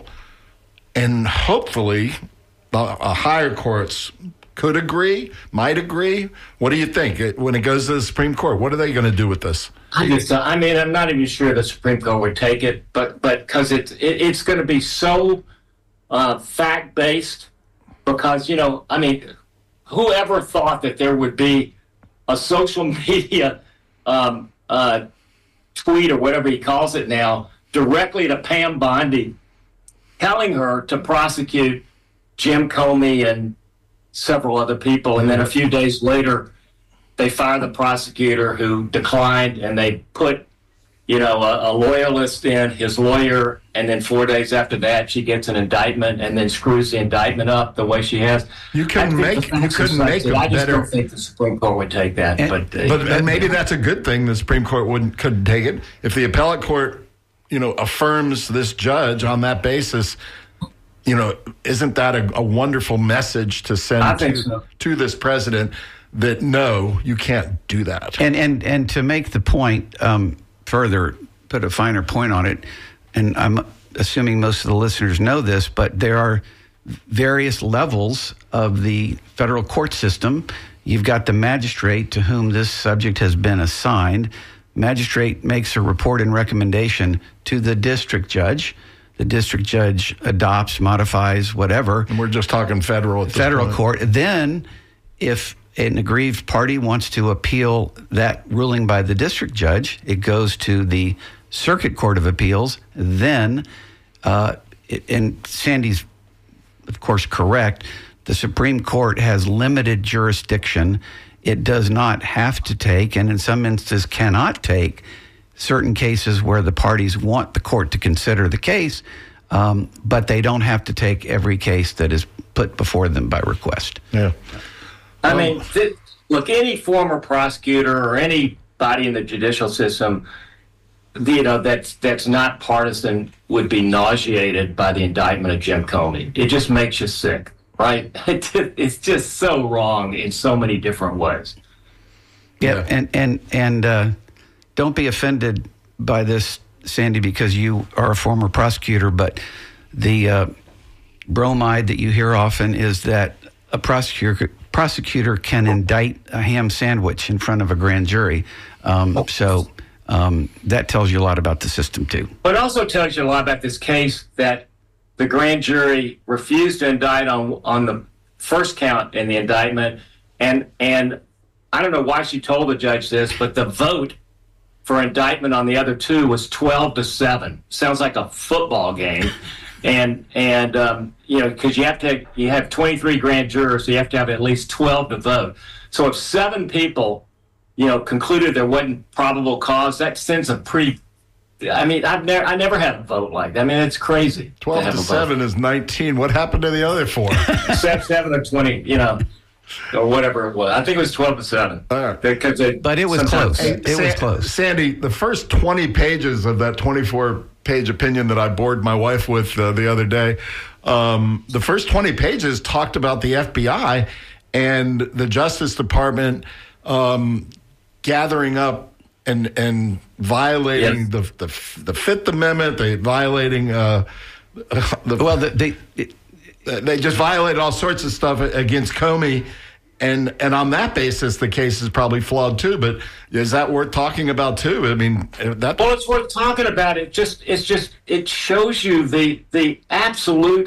S1: and hopefully the uh, higher courts could agree, might agree. What do you think? It, when it goes to the Supreme Court, what are they going to do with this?
S3: I just, I mean, I'm not even sure the Supreme Court would take it, but but because it's it, it's going to be so uh, fact based. Because you know, I mean, whoever thought that there would be a social media um, uh, tweet or whatever he calls it now directly to Pam Bondi, telling her to prosecute Jim Comey and several other people, and then a few days later, they fired the prosecutor who declined, and they put, you know, a, a loyalist in, his lawyer, and then four days after that, she gets an indictment and then screws the indictment up the way she has.
S1: You
S3: I
S1: couldn't
S3: think
S1: make
S3: the
S1: you
S3: facts are
S1: couldn't
S3: such
S1: make
S3: that
S1: a
S3: I just
S1: better.
S3: don't think the Supreme Court would take that.
S2: And-
S3: but uh,
S1: But and maybe that's a good thing. The Supreme Court wouldn't couldn't take it if the appellate court, you know, affirms this judge on that basis. You know, isn't that a, a wonderful message to send
S3: I think
S1: to,
S3: so.
S1: to this president that no, you can't do that.
S2: And and and to make the point um, further, put a finer point on it, and I'm assuming most of the listeners know this, but there are various levels of the federal court system. You've got the magistrate to whom this subject has been assigned. Magistrate makes a report and recommendation to the district judge. The district judge adopts, modifies, whatever.
S1: And we're just talking federal at this
S2: Federal
S1: point.
S2: court. Then, if an aggrieved party wants to appeal that ruling by the district judge, it goes to the Circuit Court of Appeals. Then, uh, it, and Sandy's, of course, correct, the Supreme Court has limited jurisdiction. It does not have to take, and in some instances cannot take, certain cases where the parties want the court to consider the case, um, but they don't have to take every case that is put before them by request.
S1: Yeah.
S3: I mean, th- look, any former prosecutor or anybody in the judicial system, you know, that's that's not partisan would be nauseated by the indictment of Jim Comey. It just makes you sick, right? It's just so wrong in so many different ways.
S2: Yeah,
S1: Yeah.
S2: and and and uh, don't be offended by this, Sandy, because you are a former prosecutor. But the uh, bromide that you hear often is that a prosecutor prosecutor can indict a ham sandwich in front of a grand jury. Um, so um, that tells you a lot about the system too.
S3: But it also tells you a lot about this case that the grand jury refused to indict on on the first count in the indictment, and and I don't know why she told the judge this, but the vote for indictment on the other two was twelve to seven. Sounds like a football game. And and um, you know, because you have to you have twenty-three grand jurors, so you have to have at least twelve to vote. So if seven people, you know, concluded there wasn't probable cause, that sends a pretty. I mean, I've never I never had a vote like that. I mean, it's crazy.
S1: Twelve
S3: have
S1: to
S3: a vote.
S1: seven is nineteen. What happened to the other four?
S3: seven, seven or twenty, you know, or whatever it was. I think it was twelve to seven.
S1: All right.
S3: Because it,
S2: But it was
S3: sometimes-
S2: close. It was close.
S1: Sandy, the first twenty pages of that twenty-four page opinion that I bored my wife with uh, the other day, um, the first twenty pages talked about the F B I and the Justice Department um, gathering up and and violating
S3: Yes.
S1: the, the the Fifth Amendment, they violating uh, the
S2: Well, the, they. It,
S1: they just violated all sorts of stuff against Comey. And and on that basis, the case is probably flawed too. But is that worth talking about too? I mean, that
S3: Well, it's worth talking about. It just it's just it shows you the the absolute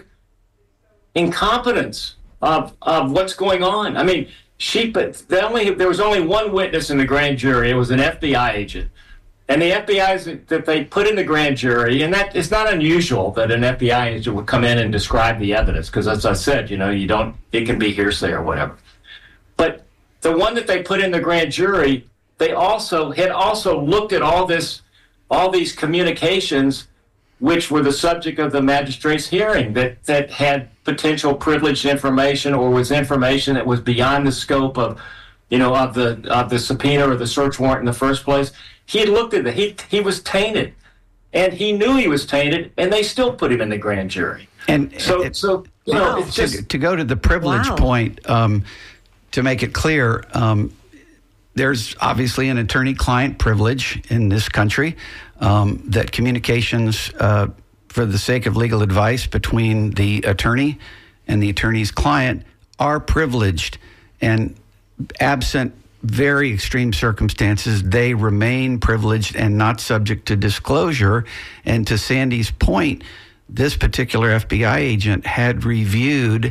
S3: incompetence of of what's going on. I mean, she but the only there was only one witness in the grand jury. It was an F B I agent, and the F B I that they put in the grand jury, and that it's not unusual that an F B I agent would come in and describe the evidence because, as I said, you know, you don't it can be hearsay or whatever. But the one that they put in the grand jury, they also had also looked at all this, all these communications which were the subject of the magistrate's hearing that, that had potential privileged information or was information that was beyond the scope of, you know, of the of the subpoena or the search warrant in the first place. He had looked at it. He he was tainted, and he knew he was tainted, and they still put him in the grand jury.
S2: And
S3: so,
S2: it,
S3: so you know,
S2: wow.
S3: it's just
S2: to, to go to the privilege
S4: Wow.
S2: point, um, to make it clear, um, there's obviously an attorney-client privilege in this country, um, that communications uh, for the sake of legal advice between the attorney and the attorney's client are privileged, and absent very extreme circumstances, they remain privileged and not subject to disclosure. And to Sandy's point, this particular F B I agent had reviewed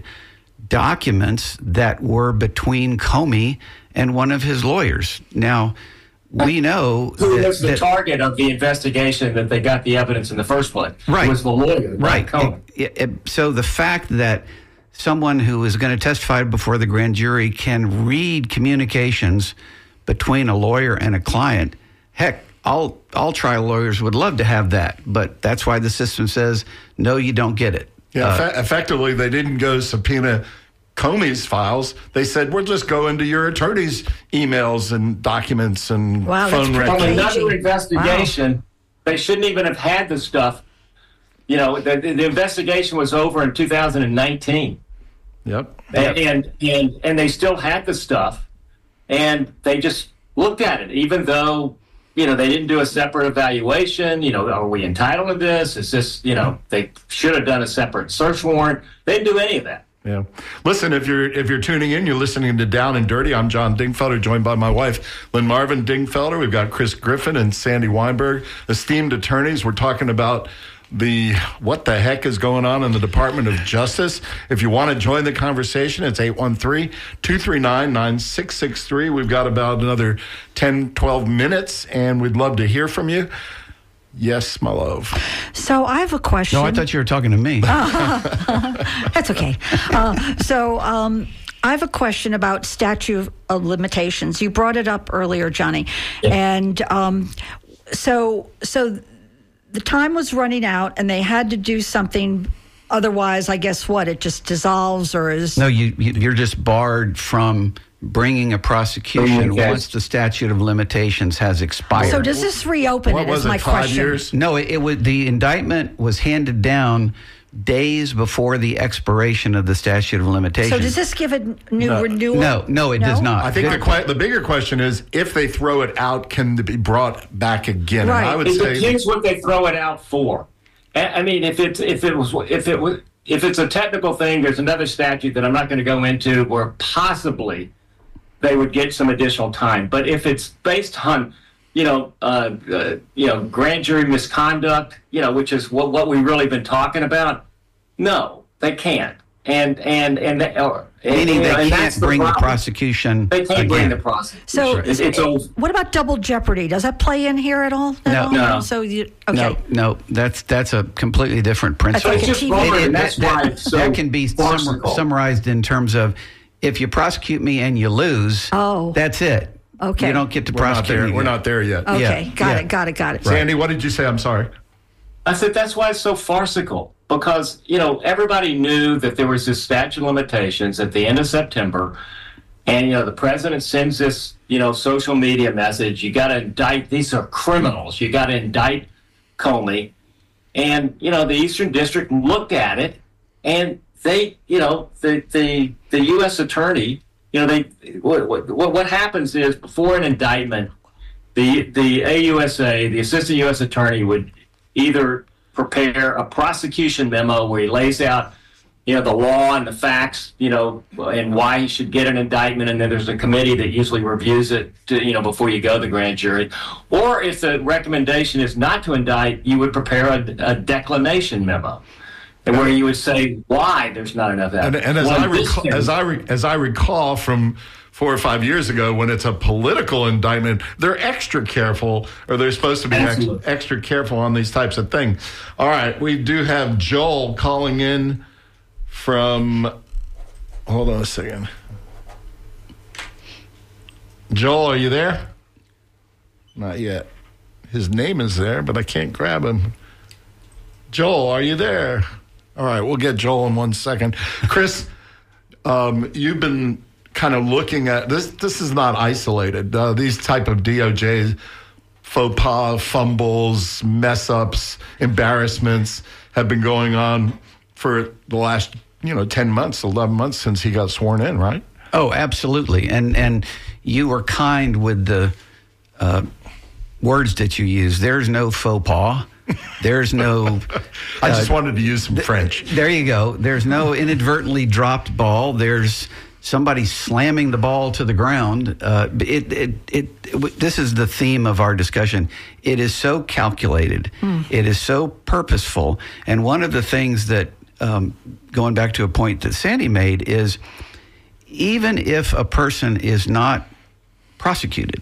S2: documents that were between Comey and one of his lawyers. Now, we know
S3: who
S2: that,
S3: was the
S2: that,
S3: target of the investigation that they got the evidence in the first place.
S2: Right.
S3: It was the lawyer,
S2: right.
S3: Cohen.
S2: It- it- so the fact that someone who is going to testify before the grand jury can read communications between a lawyer and a client, heck, all all trial lawyers would love to have that, but that's why the system says, no, you don't get it.
S1: Yeah,
S2: Uh,
S1: effe- effectively, they didn't go subpoena Comey's files. They said, we'll just go into your attorney's emails and documents and
S4: Wow, that's
S1: phone
S4: pretty
S3: From
S1: records.
S4: crazy.
S3: another investigation, they shouldn't even have had the stuff. You know, the, the investigation was over in two thousand nineteen.
S1: Yep.
S3: And, and and and they still had the stuff, and they just looked at it, even though, you know, they didn't do a separate evaluation. You know, are we entitled to this? Is this, you know, they should have done a separate search warrant. They didn't do any of that.
S1: Yeah. Listen, if you're if you're tuning in, you're listening to Down and Dirty. I'm John Dingfelder, joined by my wife, Lynn Marvin Dingfelder. We've got Chris Griffin and Sandy Weinberg, esteemed attorneys. We're talking about the what the heck is going on in the Department of Justice. If you want to join the conversation, it's eight one three, two three nine, nine six six three. We've got about another ten, twelve minutes, and we'd love to hear from you. Yes, my love.
S4: So I have a question.
S2: no, I thought you were talking to me.
S4: That's okay. Uh, so um, I have a question about statute of limitations. You brought it up earlier, Johnny, and um, so so the time was running out, and they had to do something. Otherwise, I guess what it just dissolves or is
S2: No, you, you you're just barred from bringing a prosecution
S3: Okay.
S2: once the statute of limitations has expired.
S4: So does this reopen
S1: What
S4: it?
S1: was
S4: Is
S1: it,
S4: my
S1: five
S4: question.
S1: years?
S2: No, it, it was the indictment was handed down days before the expiration of the statute of limitations.
S4: So does this give a new
S1: No.
S4: renewal?
S2: No, no, it does not.
S1: I think
S2: Good
S1: the que- the bigger question is, if they throw it out, can it be brought back again? And
S4: Right.
S1: I would
S3: It
S1: say
S3: depends what they throw it out for. I I mean, if it's if it was if it was if it's a technical thing, there's another statute that I'm not going to go into where possibly they would get some additional time. But if it's based on, you know, uh, uh, you know, grand jury misconduct, you know, which is what what we've really been talking about, no, they can't. And and and they, or,
S2: Meaning
S3: and,
S2: they
S3: and
S2: can't
S3: that's
S2: bring the
S3: problem.
S2: prosecution
S3: They can't
S2: again.
S3: bring the prosecution.
S4: So
S3: it's, it's over.
S4: what about double jeopardy? Does that play in here at all? At
S2: No.
S4: all?
S3: No.
S4: So you okay?
S2: No, no, that's that's a completely different principle.
S4: like
S3: It's
S4: a
S3: just
S4: T V.
S3: wrong,
S4: It-
S3: and that's
S2: that,
S3: why
S2: that-
S3: it's so
S2: that can be sum-
S3: farcical.
S2: summarized in terms of if you prosecute me and you lose,
S4: Oh.
S2: that's it.
S4: Okay.
S2: You don't get to
S1: we're not
S2: prosecute
S1: there.
S2: me
S1: We're
S2: again.
S1: not there yet.
S4: Okay,
S2: Yeah,
S4: got
S2: yeah.
S4: it, got it, got it.
S1: Sandy, what did you say? I'm sorry.
S3: I said that's why it's so farcical, because, you know, everybody knew that there was this statute of limitations at the end of September, and, you know, the president sends this, you know, social media message, you got to indict, these are criminals, you got to indict Comey, and, you know, the Eastern District looked at it, and they, you know, the the, the U S attorney, you know, they what, what what happens is before an indictment, the the A U S A, the assistant U S attorney, would either prepare a prosecution memo where he lays out, you know, the law and the facts, you know, and why he should get an indictment, and then there's a committee that usually reviews it, to, you know, before you go to the grand jury. Or if the recommendation is not to indict, you would prepare a, a declination memo, and where you would say why there's not enough
S1: And,
S3: evidence.
S1: and as
S3: Well,
S1: I
S3: in this
S1: recall,
S3: case-
S1: as I re, as I recall from four or five years ago, when it's a political indictment, they're extra careful, or they're supposed to be ex,
S3: Absolutely.
S1: extra careful on these types of things. All right, we do have Joel calling in from. Hold on a second. Joel, are you there? Not yet. His name is there, but I can't grab him. Joel, are you there? All right, we'll get Joel in one second. Chris, um, you've been kind of looking at this. This is not isolated. Uh, these type of D O J faux pas, fumbles, mess ups, embarrassments have been going on for the last, you know, ten months, eleven months since he got sworn in, right?
S2: Oh, absolutely. And and you were kind with the uh, words that you use. There's no faux pas. There's no...
S1: I just
S2: uh,
S1: wanted to use some th- French.
S2: There you go. There's no inadvertently dropped ball. There's somebody slamming the ball to the ground. Uh, it, it, it, it, this is the theme of our discussion. It is so calculated. Mm. It is so purposeful. And one of the things that, um, going back to a point that Sandy made, is even if a person is not prosecuted,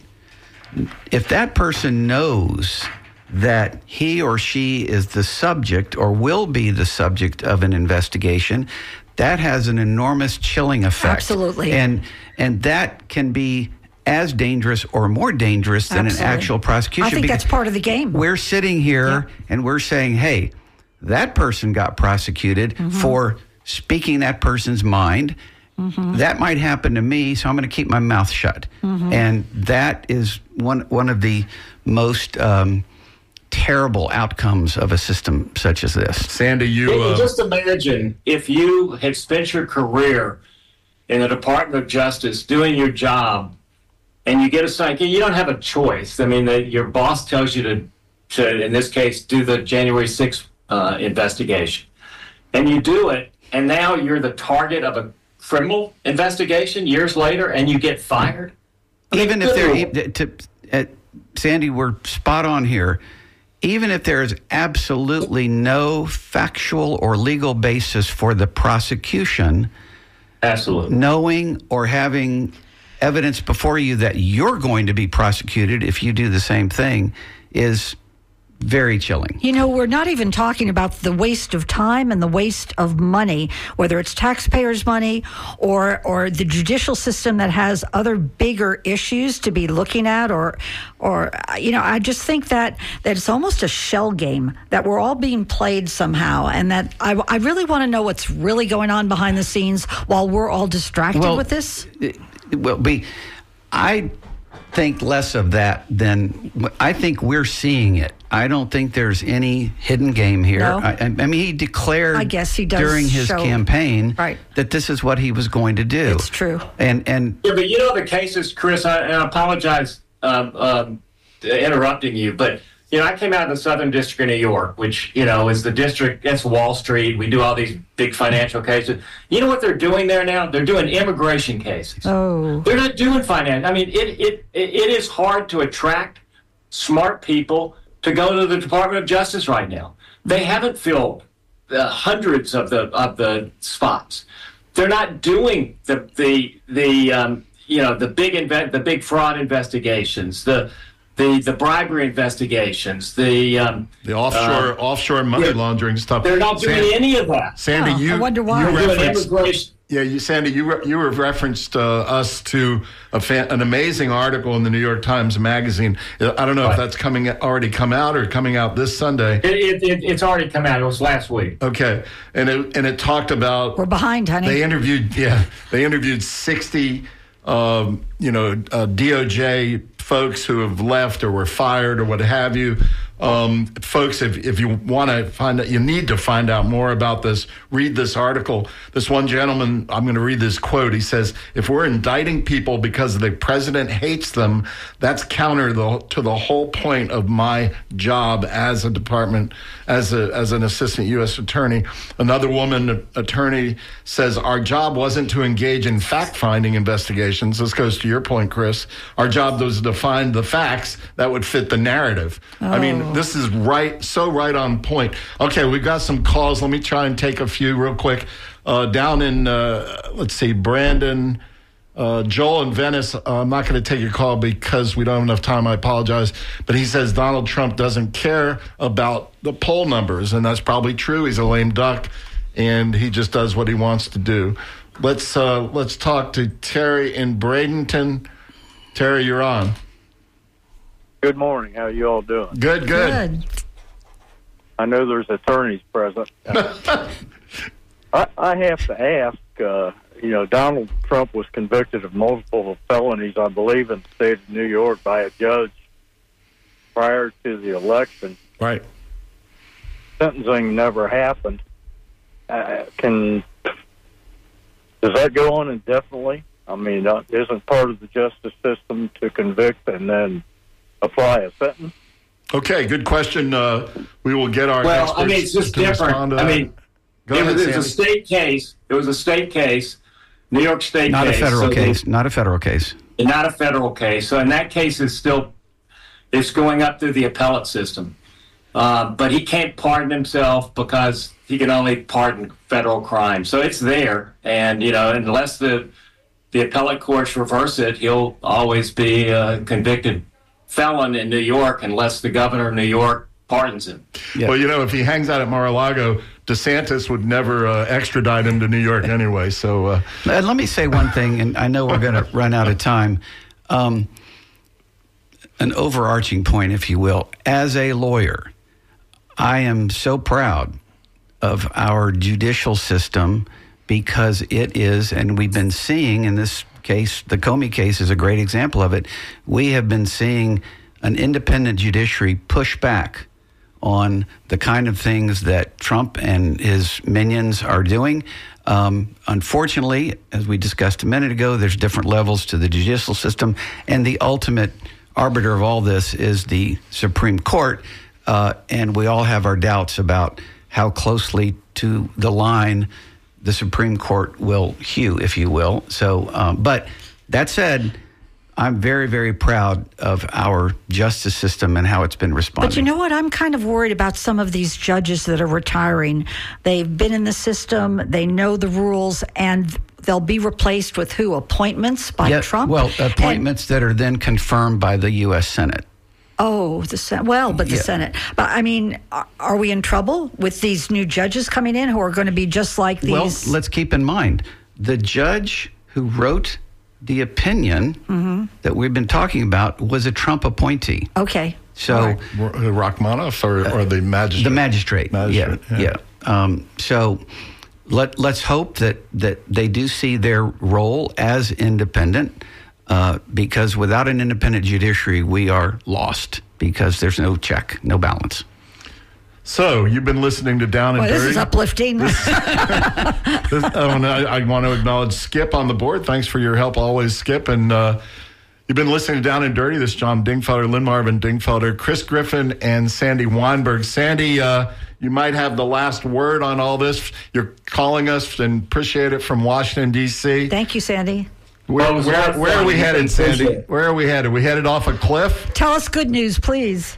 S2: if that person knows that he or she is the subject or will be the subject of an investigation, that has an enormous chilling effect.
S4: Absolutely.
S2: And and that can be as dangerous or more dangerous than
S4: Absolutely.
S2: an actual prosecution.
S4: I think that's part of the game.
S2: We're sitting here yeah. and we're saying, hey, that person got prosecuted mm-hmm. for speaking that person's mind. Mm-hmm. That might happen to me, so I'm going to keep my mouth shut. Mm-hmm. And that is one one of the most um, terrible outcomes of a system such as this.
S1: Sandy, you... Uh...
S3: Just imagine if you had spent your career in the Department of Justice doing your job and you get assigned, you don't have a choice. I mean, the, your boss tells you to, to, in this case, do the January sixth uh, investigation. And you do it, and now you're the target of a criminal investigation years later, and you get fired? I mean,
S2: even if they're... To, uh, Sandy, we're spot on here. Even if there is absolutely no factual or legal basis for the prosecution,
S3: absolutely,
S2: knowing or having evidence before you that you're going to be prosecuted if you do the same thing is very chilling.
S4: You know, we're not even talking about the waste of time and the waste of money, whether it's taxpayers' money or or the judicial system that has other bigger issues to be looking at, or or you know, I just think that that it's almost a shell game that we're all being played somehow, and that I, I really want to know what's really going on behind the scenes while we're all distracted
S2: well,
S4: with this.
S2: Well, be I think less of that than I think we're seeing it. I don't think there's any hidden game here.
S4: No.
S2: I, I mean, he declared
S4: I guess he does
S2: during his
S4: show,
S2: campaign
S4: right.
S2: that this is what he was going to do.
S4: It's true.
S2: And and
S3: yeah, but you know the cases, Chris. I, and I apologize um, um, interrupting you, but you know I came out of the Southern District of New York, which you know is the district. That's Wall Street. We do all these big financial cases. You know what they're doing there now? They're doing immigration cases.
S4: Oh,
S3: they're not doing finance. I mean, it it it is hard to attract smart people to go to the Department of Justice right now. They haven't filled uh, hundreds of the of the spots. They're not doing the the the um, you know the big inve- the big fraud investigations, the the the bribery investigations, the um,
S1: the offshore uh, offshore money laundering stuff.
S3: They're not doing
S1: Sandy,
S3: any of that.
S1: Sandy,
S4: oh,
S1: you
S4: I wonder why.
S1: you
S3: They're doing
S1: referenced,
S3: immigration.
S1: Yeah, you, Sandy, you re- you have referenced uh, us to a fan, an amazing article in the New York Times Magazine. I don't know
S3: right.
S1: if that's coming already come out or coming out this Sunday.
S3: It, it, it, it's already come out. It was last week.
S1: Okay, and it and it talked about
S4: we're behind, honey.
S1: They interviewed, yeah, they interviewed sixty, um, you know, uh, D O J folks who have left or were fired or what have you. Um, folks, if, if you want to find out, you need to find out more about this, read this article. This one gentleman, I'm going to read this quote. He says, if we're indicting people because the president hates them, that's counter the, to the whole point of my job as a department, as a, as an assistant U S attorney. Another woman attorney says, our job wasn't to engage in fact-finding investigations. This goes to your point, Chris. Our job was to find the facts that would fit the narrative. Oh. I mean, this is right, so right on point. Okay, we've got some calls. Let me try and take a few real quick. Uh, down in, uh, let's see, Brandon, uh, Joel in Venice. Uh, I'm not going to take your call because we don't have enough time. I apologize. But he says Donald Trump doesn't care about the poll numbers, and that's probably true. He's a lame duck, and he just does what he wants to do. Let's uh, let's talk to Terry in Bradenton. Terry, you're on.
S7: Good morning. How are you all doing?
S1: Good, good. good.
S7: I know there's attorneys present. I, I have to ask, uh, you know, Donald Trump was convicted of multiple felonies, I believe, in the state of New York by a judge prior to the election.
S1: Right.
S7: Sentencing never happened. Uh, can does that go on indefinitely? I mean, uh, isn't part of the justice system to convict and then apply a sentence?
S1: Okay, good question. Uh, we will get our
S3: Well,
S1: experts
S3: I mean, it's just
S1: to respond
S3: different.
S1: to
S3: I
S1: that.
S3: mean,
S1: Go
S3: it
S1: ahead,
S3: was, it was a
S1: Sandy.
S3: state case. It was a state case, New York State
S2: Not
S3: case.
S2: a federal
S3: so
S2: case.
S3: they-
S2: Not a federal case.
S3: not a federal case. So in that case, is still it's going up through the appellate system. Uh, but he can't pardon himself because he can only pardon federal crimes. So it's there, and you know, unless the the appellate courts reverse it, he'll always be a convicted felon in New York unless the governor of New York pardons him.
S2: Yeah.
S1: Well, you know, if he hangs out at Mar-a-Lago, DeSantis would never uh, extradite him to New York anyway. So, uh,
S2: And let me say one thing, and I know we're going to run out of time. Um, an overarching point, if you will. As a lawyer, I am so proud of our judicial system because it is, and we've been seeing in this case, the Comey case is a great example of it. We have been seeing an independent judiciary push back on the kind of things that Trump and his minions are doing. Um, unfortunately, as we discussed a minute ago, there's different levels to the judicial system, and the ultimate arbiter of all this is the Supreme Court, uh, and we all have our doubts about how closely to the line the Supreme Court will hew, if you will. So, um, but that said, I'm very, very proud of our justice system and how it's been responding.
S4: But you know what? I'm kind of worried about some of these judges that are retiring. They've been in the system, they know the rules, and they'll be replaced with who? Appointments by
S2: Yeah,
S4: Trump?
S2: Well, appointments and, that are then confirmed by the U S Senate.
S4: Oh, the Senate. Well, but the
S2: Yeah.
S4: Senate. But I mean, are, are we in trouble with these new judges coming in who are going to be just like these?
S2: Well, let's keep in mind the judge who wrote the opinion mm-hmm. that we've been talking about was a Trump appointee.
S4: Okay.
S2: So,
S4: right.
S1: Rachmaninoff or, or the magistrate?
S2: The magistrate.
S1: magistrate
S2: yeah, yeah. yeah. Um, so let let's hope that that they do see their role as independent. Uh, because without an independent judiciary, we are lost because there's no check, no balance.
S1: So you've been listening to Down and
S4: Boy,
S1: Dirty.
S4: this is uplifting.
S1: This, oh, and I, I want to acknowledge Skip on the board. Thanks for your help always, Skip. And uh, you've been listening to Down and Dirty. This is John Dingfelder, Lynn Marvin Dingfelder, Chris Griffin, and Sandy Weinberg. Sandy, uh, you might have the last word on all this. You're calling us and appreciate it from Washington, D C.
S4: Thank you, Sandy.
S1: Where,
S3: Well, it was a lot
S1: where,
S3: of
S1: where
S3: fun.
S1: are we
S3: You
S1: headed,
S3: can
S1: Sandy?
S3: appreciate it.
S1: Where are we headed? We headed off a cliff?
S4: Tell us good news, please.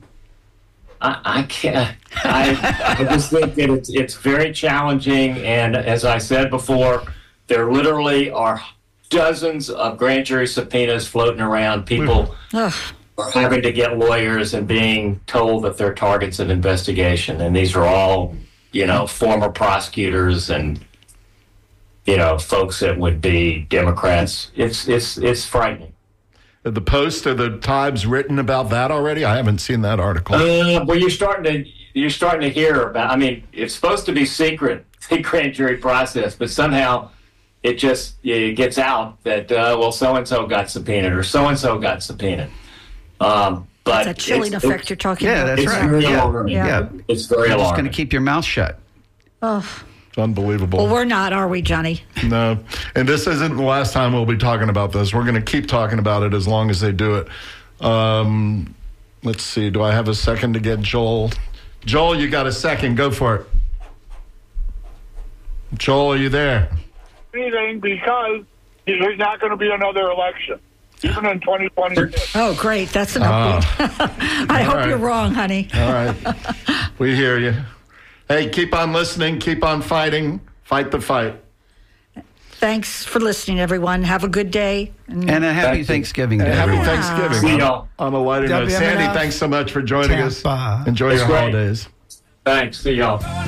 S3: I, I can't. I, I just think that it's it's very challenging, and as I said before, there literally are dozens of grand jury subpoenas floating around. People
S4: Ugh.
S3: are having to get lawyers and being told that they're targets of investigation, and these are all, you know, former prosecutors and, you know, folks that would be Democrats. It's it's it's frightening.
S1: The Post or the Times written about that already? I haven't seen that article.
S3: Uh, well, you're starting to you're starting to hear about. I mean, it's supposed to be secret, the grand jury process, but somehow it just it gets out that uh, well, so and so got subpoenaed or so and so got subpoenaed. Um, but
S4: That chilling
S3: it's,
S4: effect you're talking
S2: Yeah,
S4: about.
S2: that's
S3: It's
S2: right.
S3: very
S2: Yeah.
S3: alarming.
S2: Yeah.
S3: It's very
S2: You're just
S3: alarming.
S2: going to keep your mouth shut.
S4: Oh.
S1: It's unbelievable.
S4: Well, we're not, are we, Johnny?
S1: No. And this isn't the last time we'll be talking about this. We're going to keep talking about it as long as they do it. Um, let's see. Do I have a second to get Joel? Joel, you got a second. Go for it. Joel, are you there?
S8: Anything because there's not going to be another election, even in twenty twenty-six.
S4: Oh, great. That's an upbeat. I hope
S1: right.
S4: you're wrong, honey.
S1: All right. We hear you. Hey, keep on listening. Keep on fighting. Fight the fight.
S4: Thanks for listening, everyone. Have a good day.
S2: And a happy
S3: Thank you.
S2: Thanksgiving to
S1: And happy
S2: everyone.
S1: Thanksgiving.
S3: See
S1: on,
S3: y'all.
S1: on a lighter note.
S9: W M N F,
S1: Sandy, thanks so much for joining us.
S9: Tampa.
S1: Enjoy
S3: That's
S1: your
S3: great.
S1: holidays.
S3: Thanks. See y'all.